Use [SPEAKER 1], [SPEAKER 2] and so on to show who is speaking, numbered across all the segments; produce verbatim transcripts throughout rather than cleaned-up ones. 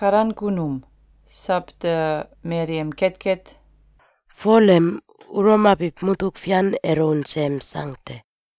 [SPEAKER 1] karan kunum, sabte Miriam ketket.
[SPEAKER 2] Folem uromapip mutuk fian eron sem sangte.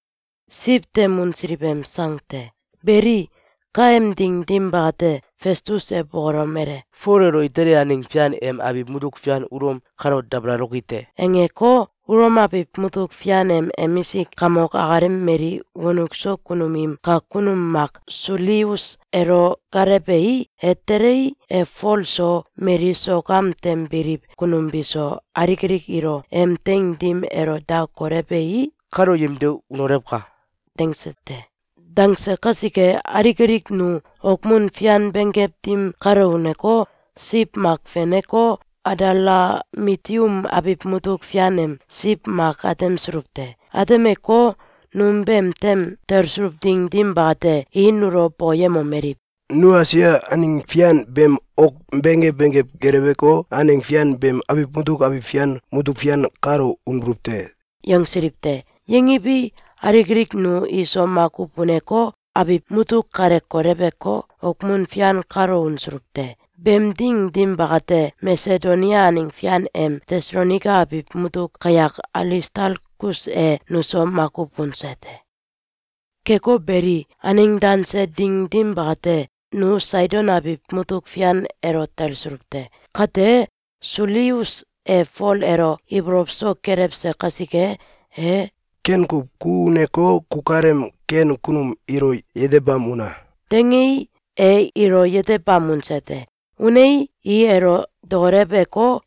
[SPEAKER 2] Sipte mun sribem sangte. Beri kaem ding dimbate Festus e boromere.
[SPEAKER 3] Forero itere aning fian em abip mutuk fian urom karo dabra rokite.
[SPEAKER 2] Engeko uromapip mutuk fianem emisi kamok agarem meri wonukso kunumim kakunum mak sulius ero karepei eterei e folso meri so kamtem birip kunumbiso arikirik iro emteng dim ero da korepei
[SPEAKER 3] Karo yemde unorepka.
[SPEAKER 2] dengsete. Dangse kasike arikirik nu okmun fian bengep tim karauneko sip mak feneko adalah mitium abip mutuk fianem sip mak atem surupte. Atemeko numbem tem tersurup ding dim bate inuro poyemo merip.
[SPEAKER 4] Nu asia aning fian bem ok benge benge gerebeko aning fian bem abip mutuk abip fian mutuk fian karo unrupte.
[SPEAKER 2] Yang siripte. Yang ibi arigrik nu iso maku puneko abip mutuk karek korebeko okmun fian karo unsurupte. Bem ding dim bagate Macedonia aning fian em Thessalonika abip mutuk kayak Aristarchus e nuso maku punsete. Keko beri aning danse ding dim bagate nu Sidon abip mutuk fian ero tersurupte. Kate Sulius e fol ero ibropso kerepse kasike e
[SPEAKER 4] Ken ku kuneko kukarem ken kunum iro yedebam una.
[SPEAKER 2] dengi e iro yete pamunsete. Unei i ero dorebeko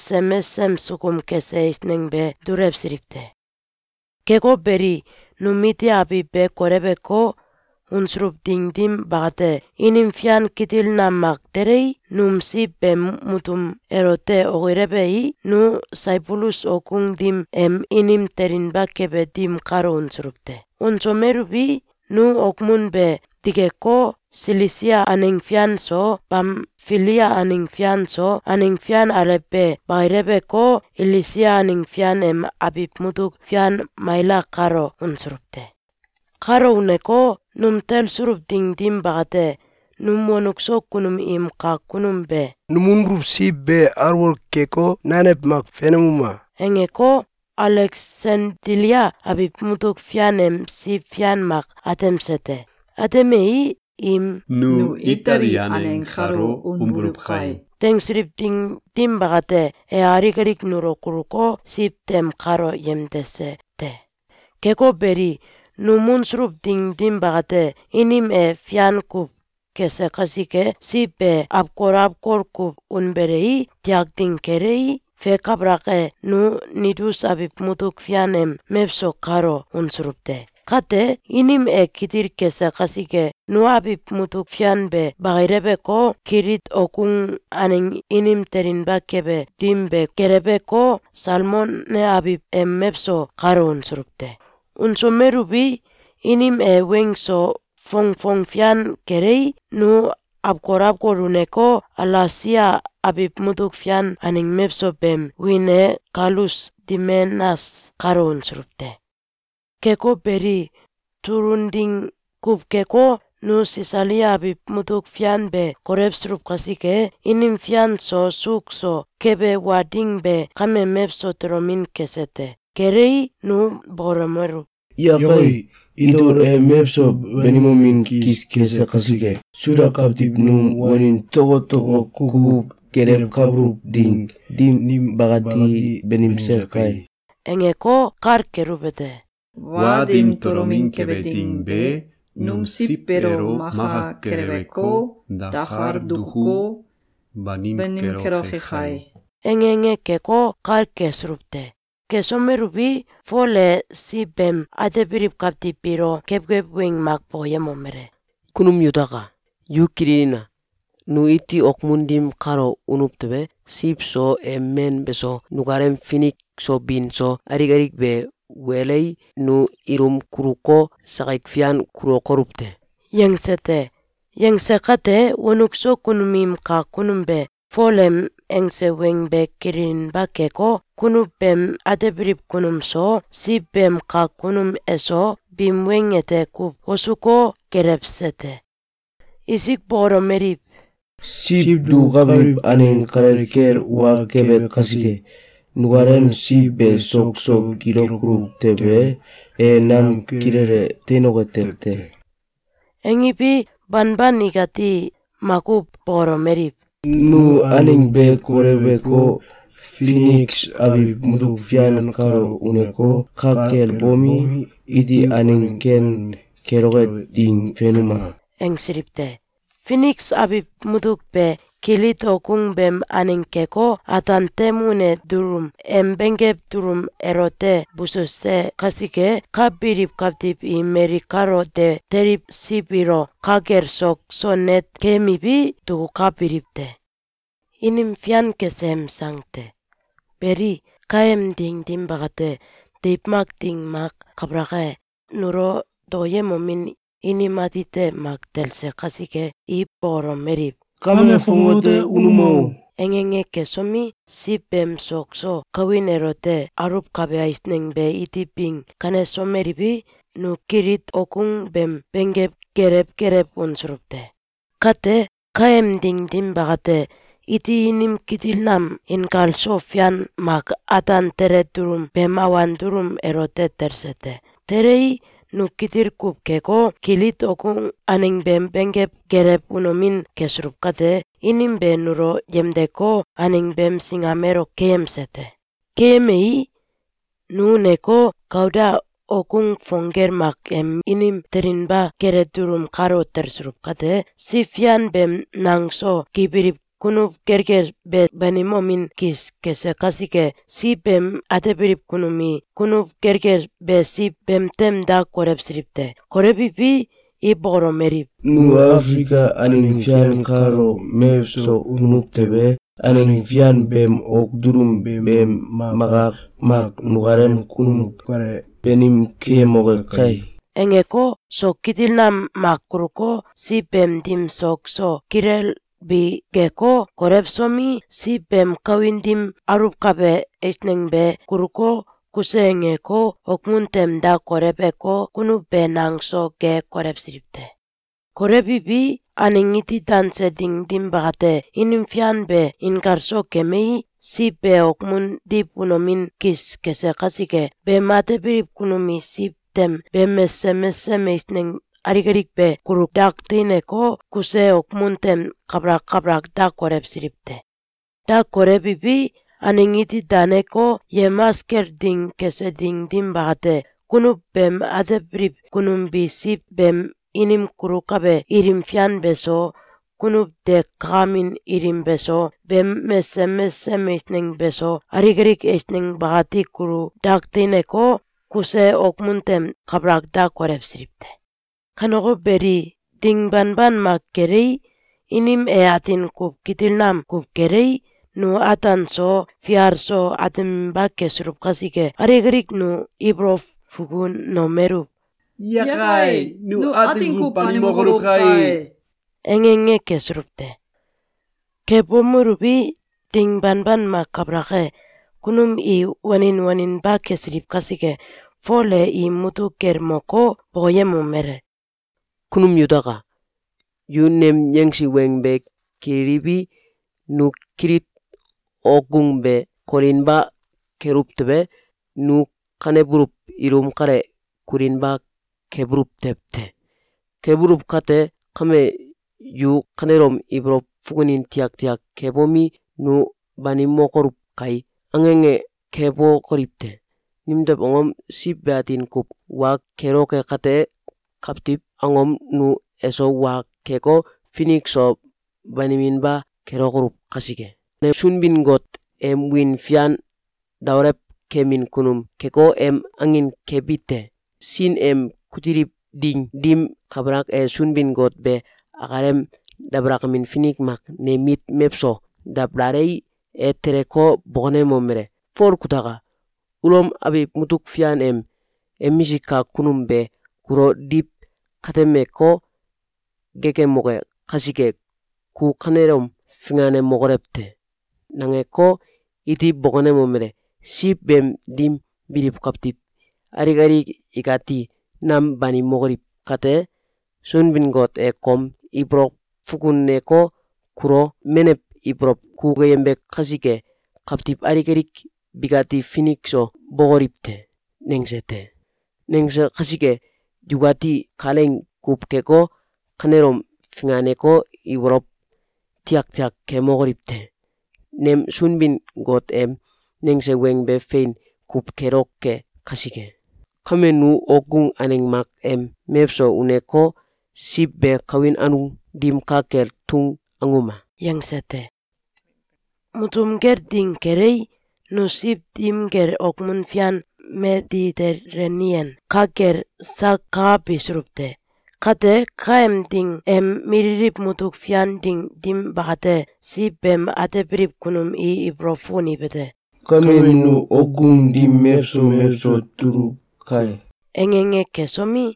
[SPEAKER 2] emesem sukum keseis nengbe durepsiripte. Keko beri numiti abi be korebeko unsrup ding dim bagate inim fian kitil namak terei numsi be mutum erote ogirebei nu saipulus okung dim em inim terin bakebe dim karo unsrupte. Unsomerubi nu okmun be digeko Silisia aning fian so Pamfilia aning fian so aning fian arepe bairebeko Ilisia aning fian em abip mutuk fian maila karo unsrupte. Karo uneko num tel surup ding dim bagate num wonukso kunum im ka kunum be.
[SPEAKER 4] Numunrup si be arwor keko nanep mak fenemuma.
[SPEAKER 2] Engeko Alexandria abip mutuk fianem si fian mak atemsete. Atemei im
[SPEAKER 5] Nu itari anen jaro umburup jai.
[SPEAKER 2] teng srip ding dim bagate e arikarik nurokuruko sip tem karo yemdese te. Keko beri numun srup ding dim bagate inim e fian kup kese kasike sip e apkor apkor kup unberei tiak ding kerei fe kabrake nu nidus abip mutuk fianem mepso karo unsrupte. Kate inim e kitir kese kasike nu abip mutuk fian be bairebeko kirit okung aning inim terin bakebe dimbe kerebeko salmon ne abip em mepso karo unsrupte. Unsomerubi inim e wengso fong fong fian kerei nu apkorap koruneko alasia abip mutuk fian aning mepso bem wine kalus dimenas karo unsrupte. Keko beri turunding kup keko nu sisalia abip mutuk fian be korepsrup kasike inim fian so sukso kebe wading be kame mepso teromin kesete. Kerei nu boromeru.
[SPEAKER 4] Yafai idor e mepso benimomin kis kese kasike. Sura kaptip num wanin toko toko kukup kerep kabrup ding dim nim bagati benim serkai.
[SPEAKER 2] Engeko kar kerubete.
[SPEAKER 5] Wadim toromin kebeting be, num sipero maha kerebeko, dahar duko, banim kerochechai.
[SPEAKER 2] Engenge keko kar kesrupte. Kesomerubi fole sibem adebirip kaptipiro kepkep wing makpo yemomere.
[SPEAKER 3] Kunum yutaka. Yukirina. Nu iti okmundim karo unuptebe sip so emen beso nugarem finik so bin so arigarik be welei nu irum kuruko sakaik fian kuro korupte.
[SPEAKER 2] Yang sete, yang sekate wonukso kunumim ka kunumbe folem engse weng be kirin bakeko kunubem adebrip kunum so sibem ka kunum eso bim weng ete kup osuko kerepsete. Isik boro merip
[SPEAKER 4] Sip du kabib aning kareker wa kebe kasike. Nugaren sip be sok sok girokruk tebe e nam kirere tenogete.
[SPEAKER 2] Engipi banban igati makup poro merip.
[SPEAKER 4] Nu aning be korebe ko Phoenix abib muduk fian karo uneko kakel bomi idi aning ken keroget ding fenuma.
[SPEAKER 2] Eng siripte. Phoenix abib muduk be kilit okung bem aning keko atan temune durum embengep durum erote bususte kasike kabirip kaptip i merikaro de terip sipiro kager sok sonet kemibi tu kabiripte. Inim fian kesem sangte. Beri kaem ding dim bagate dipmak ding mak kabrake nuro doye momin inimatite mak telse kasike i poro merip.
[SPEAKER 4] Kame fongote unumo.
[SPEAKER 2] Engenge kesomi si bem sokso kawin erote arup kabe aisneng be itiping kane someribi nu kirit okung bem bengep kerep kerep unsurupte. Kate kaem ding dim bagate iti inim kitil nam inkal sofian mak atan tere durum bemawan durum erote tersete. Terei nu kitir kup keko kilit okung aning bem bengep kerep unomin kesrup kate inim be nuro yemdeko aning bem singamero keemsete. Keemei nu neko kauda okung fonger mak em inim terinba kere durum karo tersurup kate sifian bem nangso kibirip kunup kerker be banimomin kis kese kasike si bem atebirip kunumi kunup kerker be si bem tem da korep siripte. Korepipi i boro merip.
[SPEAKER 4] Nu Afrika aning fian karo mepso unup tebe aning fian bem ok durum bem magak mak nugarem kunup kare benim kemoge kai.
[SPEAKER 2] Engeko so kitilnam makruko si bem dim sok so kirel bi geko korepsomi si bem kawindim arup kabe esneng be kuruko kusengeko okmuntem da korepeko kunu be nangso ge korep siripte. Korepipi aningiti tanse ding dim bagate inim fian be inkarso kemei si be okmun dip unomin kis kese kasike be mate birip kunumi si tem be messe messe meisneng arigarik be kuruk dak tineko kuse okmuntem kabrak kabrak da korep siripte. Da korepipi aningiti daneko yemasker ding kese ding dim bagate kunup bem adebrip kunumbi sip bem inim kurukabe irim fian beso kunup de kamin irim beso bem messe messe meisneng beso arigarik esneng bagati kuru dak tineko kuse okmuntem kabrak da korep siripte. Kanogo beri ding banban mak kerei inim eatin kup kitilnam kup kerei nu atan so fiar so atim bakke surup kasike arigarik nu ibrof fugun no merup.
[SPEAKER 5] Yakai, nu atin kupani mogorukai.
[SPEAKER 2] Engenge kesurupte. Kepomurubi ding banban mak kabrake kunum i wanin wanin bakke sirip kasike fole i mutu kermoko boyemu mere.
[SPEAKER 3] Kunum yutaka yunem nyengsi wengbe kiribi nu kirit ogung be korinba keruptebe nu kaneburup irum kare kurinba keburup tepte. Keburup kate kame yu kanerom ibro fugunin tiak tiak kebomi nu banimo korup kai angenge kebo koripte. Nimdep ongom sip beatin kup wa keroke kate kaptip angom nu eso wa keko Phoenix so banimin ba kerokorup kasike. Ne sunbin got em win fian daurep kemin kunum keko em angin kebite. Sin em kutirip ding dim kabrak e sunbin got be akarem dabrak min Phoenix mak ne mit mepso dablarei e tereko bone momere. For kutaka ulom abi mutuk fian em emisika kunum be kuro dip katemeko geke moke kasike ku kanerom fingane mogorepte. Nangeko iti bogone momere sip bem dim birip kaptip. Ari-ari ikati nam bani mogorip kate sunbin got e kom ibrok fugun neko kuro menep iprop kugayembek kasike kaptip arikerik bigati finikso bogoripte nengsete. Nengse kasike jugati kaleng kupkeko kanerom finganeko ibrop tiak-tiak kemogoripte. Nem sunbin got em nengse wengbe fein kupkerokke kasike. Kame nu ogung aneng mak em mepso uneko sibbe kawin anu dim kaker tung anguma.
[SPEAKER 2] Yang sete. Mutum ger ding kerei nu sib dim ger okmun fian Mediterranean kaker sa kapisrupte. Kate kaem ding em miririp mutuk fian ding dim bakate sibem atebrip kunum i ibrofuni bete.
[SPEAKER 4] Kame nu ogung dim mepso mepso turu kai.
[SPEAKER 2] Engenge kesomi.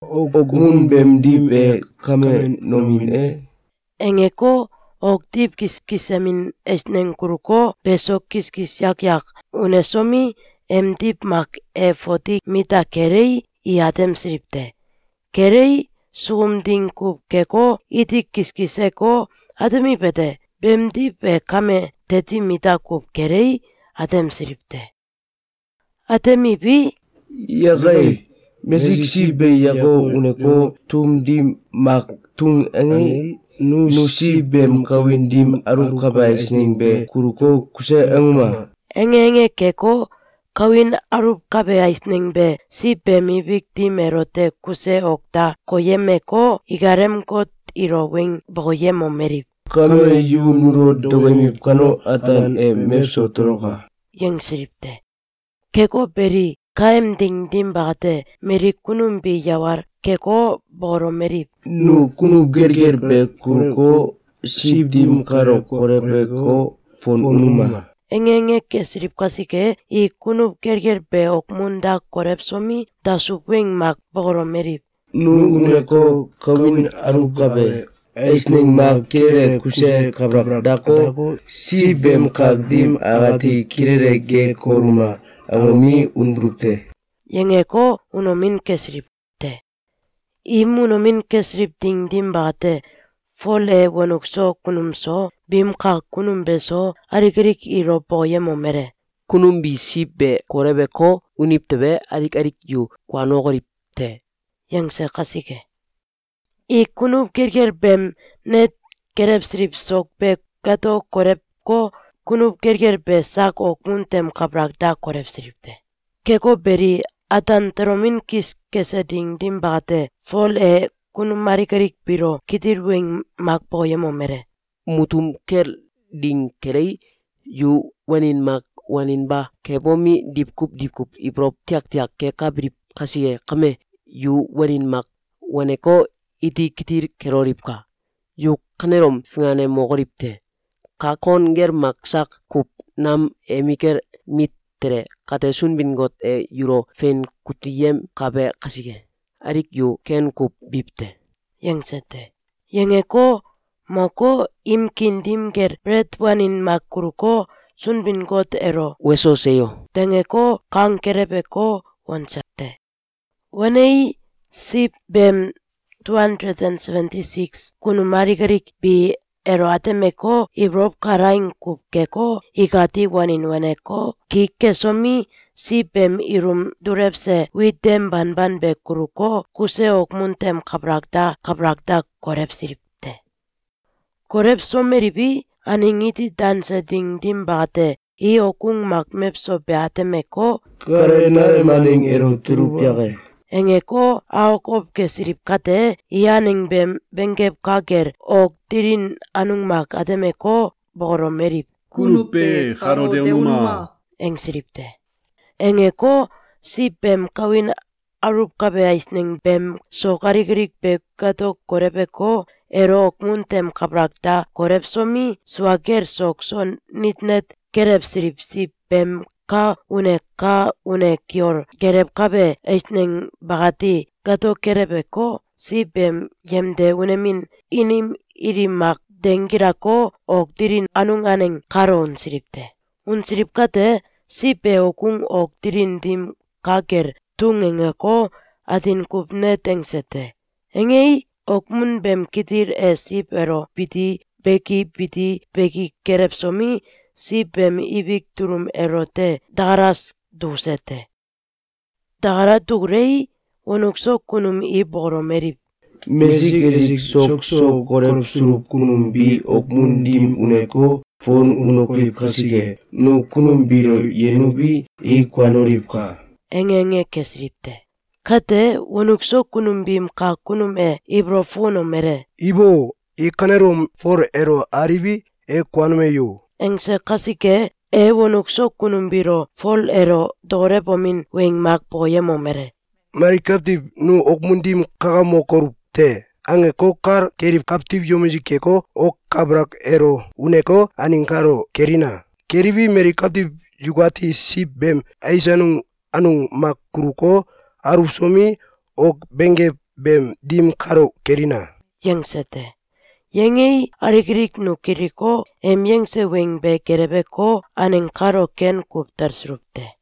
[SPEAKER 4] Ogun bem dim e kame nomin e.
[SPEAKER 2] Engeko ok dip kis kisemin esneng kuruko besok kis kis yak yak unesomi em dip mak e fotik mita kerei i atem sripte. Kerei sugum ding kup keko itik kis kiseko ademi pete bem dip e kame teti mita kup kerei atem sripte. Atemi bi
[SPEAKER 4] Yagai mesik sibbe yago uneko tum dim mak tung engi nu sibem kawin dim aru kabais be kuruko kuse engma.
[SPEAKER 2] Enge enge keko kawin arup kabe aisning be sibbe mi bikti merote kuse okta koyemeko igarem kot irowing boyemo merip.
[SPEAKER 4] Kame yu nuro dogemi kano atan e mepso toroka.
[SPEAKER 2] Yang siripte. Keko beri kaem ding dim bagate merik kunum bi yawar keko boro merip.
[SPEAKER 4] Nu kunu gerger be kuruko sib dim karo korebe ko fon unuma.
[SPEAKER 2] Engenge kesrip kasike i kunub gerger be okmunda korepsomi da subwing mak boro merip.
[SPEAKER 4] Nu uneko kawin arukabe eisning mak kirere kuse kabrakdako sibem kagdim agati kirere ge koruma agomi unbrukte.
[SPEAKER 2] Yengeko unomin kesrip te. Imunomin kesrip ding dim bagate fole wonukso kunumso bimka kunumbeso arikirik iro boyemo mere.
[SPEAKER 3] Kunumbi sibbe korebe ko uniptebe arik-arik yu kwanogoripte.
[SPEAKER 2] Yang se kasike. I kunub gerger bem net kerep srip sok be gato korep ko kunub gerger be sak okmuntem kabrakda korep sripte. Keko beri atan teromin kis kese ding dim bagate fol e kunum marikarik biro kitirwing mak boyemo mere.
[SPEAKER 3] Mutum ker ding kerei yu wanin mak wanin ba kebomi dipkup dipkup iprop tiak-tiak ke kabrip kasige kame yu wanin mak waneko iti kitir keroripka. Yu kanerom fingane mogoripte. Kakon ger maksak kup nam emiker mit tere kate sunbin got e yuro fen kutiyem kabe kasige. Arik yu ken kup bipte.
[SPEAKER 2] Yang sete. Yengeko moko imkin dimger bret wanin makuruko sunbin got ero.
[SPEAKER 3] Weso seyo.
[SPEAKER 2] Tengeko kang kerebeko wansate. Wanei sip bem two hundred seventy-six kunumarigarik bi ero atemeko ibrop karaing kupkeko ikati wanin waneko kikesomi sipem irum durepse widem banban be kuruko kuse okmuntem kabrakda kabrakda korep siripte. Korep someribi aningiti dansa ding dim bate i okung makmepso be atemeko
[SPEAKER 4] Karenare maning ero turup yage.
[SPEAKER 2] Engeko aokop kesirip kate ianing bem bengkep kager ok tirin anung mak atemeko boro merip.
[SPEAKER 5] Kunupe jaro de unuma.
[SPEAKER 2] Eng siripte. Engeko si bem kawin arup kabe aisning bem so karigrik be kato korepeko ero okmuntem kabrakda korepsomi swager sok son nitnet kerep sirip si bem ka une ka une kior kerep kabe aisning bagati kato kerepeko si bem yemde unemin inim irimak dengirako ok dirin anung aneng karo unsiripte. Unsirip kate si be okung ok dirin dim kager tung engeko atin kupne tengsete. Engei okmun bem kitir e sip ero piti beki biti beki kerepsomi sip bem ibik turum erote daras dusete. Dara tugrei onukso kunum i boromerip.
[SPEAKER 4] Mesik esik sok sok korep surup kunum bi okmun dim uneko fon unokrip kasige nu kunum biro yenubi i kwanorip ka.
[SPEAKER 2] Engenge kesripte. Kate onukso kunum bim ka kunum e ibrofono mere.
[SPEAKER 6] Ibo i kanerum for ero aribi e kwanumeyo.
[SPEAKER 2] Engse kasike e onukso kunum biro fol ero dore pomin weng mak poyemo mere.
[SPEAKER 6] Mari kaptip nu okmundim kakamo korup te. Ange ko kar kerip kaptip yomuji keko ok kabrak ero uneko aningkaro kerina. Keribi meri kaptip jugati sip bem aisanung anung mak kuruko arupsomi ok benge bem dim karo kerina.
[SPEAKER 2] Yengsete. Yengei arikirik nu kiriko em yengse weng be kerebeko aningkaro ken kuptarsrupte.